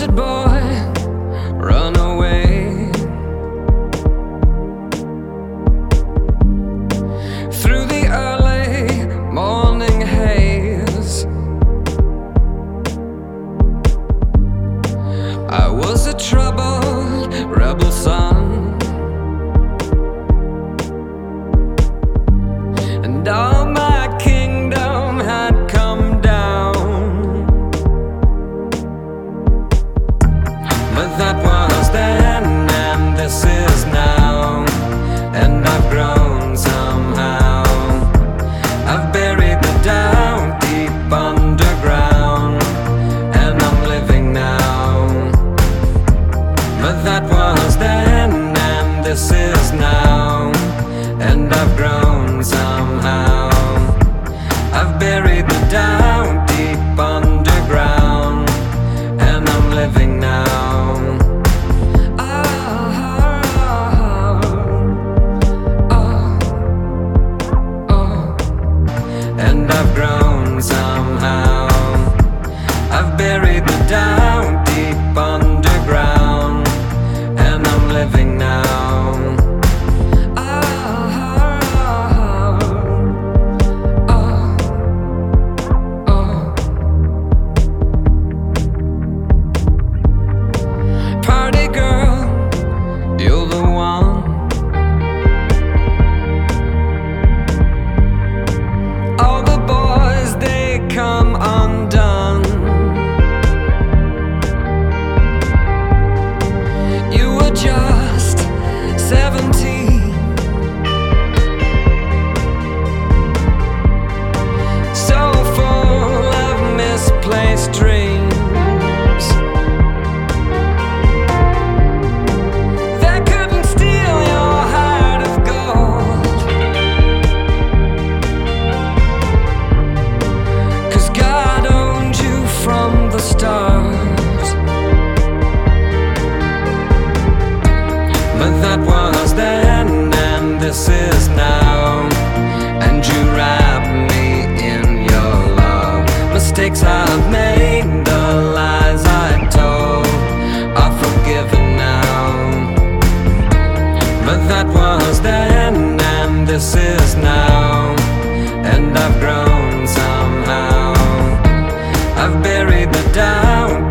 wanted boy, run away. Through the early morning haze, I was a troubled rebel son, and all my kingdom had come down. But that was then, and this is now, and I've grown somehow. I've buried the doubt deep underground, and I'm living now. But that was then, and this is now, and I've grown somehow. I've buried the doubt deep underground, and I'm living now. And I've grown somehow. I've buried the doubt deep underground, and I'm living now. Party girl, you're the one. All the boys, they come undone. You were just 17, so full of misplaced dreams. They couldn't steal your heart of gold, 'cause God owned you from the start. But that was then, and this is now, and you wrap me in your love. Mistakes I've made, the lies I told, are forgiven now. But that was then, and this is now, and I've grown somehow. I've buried the doubt